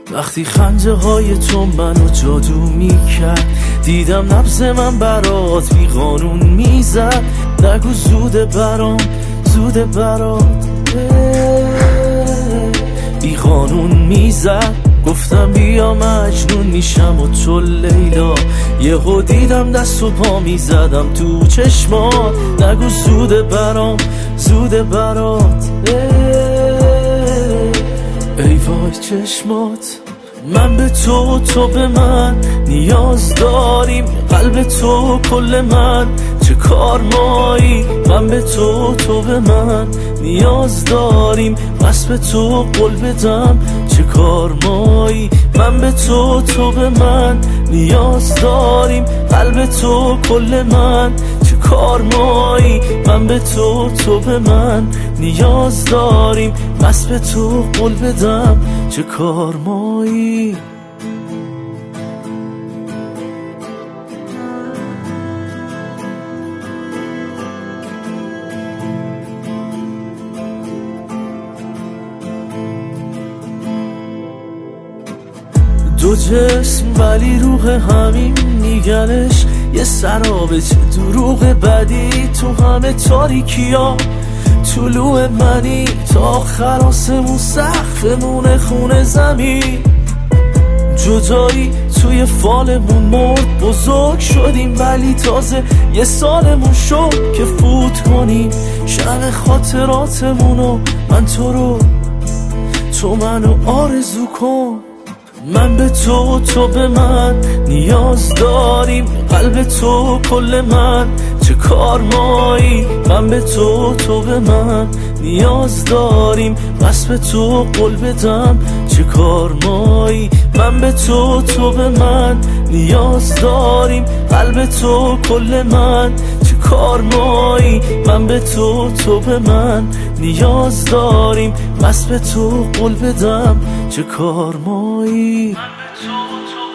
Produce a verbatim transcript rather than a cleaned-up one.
وقتی خنده های تو منو جادو میکرد، دیدم نبض من برات بی قانون میزد. نگو زوده برام، زوده برات بی قانون میزد. گفتم بیا مجنون میشم و تو لیلا، یهو دیدم دست و پا میزدم تو چشمات. نگو زوده برام، زوده برات ای وای چشمات. من به تو، تو به من نیاز داریم، قلب تو کل من چه کار مایی. من به تو، تو به من نیاز داریم، بس به تو قول بدم چه کار مایی. من به تو، تو به من نیاز داریم، قلب تو کل من چه کار مایی. من به تو، تو به من نیاز داریم، بس به تو قول بدم چه کار مایی. دو جسم ولی روح همین میگنش، یه سرابه چه دروغ بدی تو همه تاریکیا. طلوع منی تا آخر آسمون، سقفمون خونه زمین. جدایی توی فالمون مرد، بزرگ شدیم ولی تازه یه سالمون شد که فوت کنیم شب خاطراتمونو. من تو رو، تو منو آرزو کن. من به تو، تو به من نیاز داریم، قلب تو کل من چه کار مایی. من به تو، تو به من نیاز داریم، بس به تو قول بدم چه کار مایی. من به تو، تو به من نیاز داریم، قلب تو کل من چه کار مایی. من به تو، تو به من نیاز داریم، بس به تو قول بدم چه کار مایی. من به تو، تو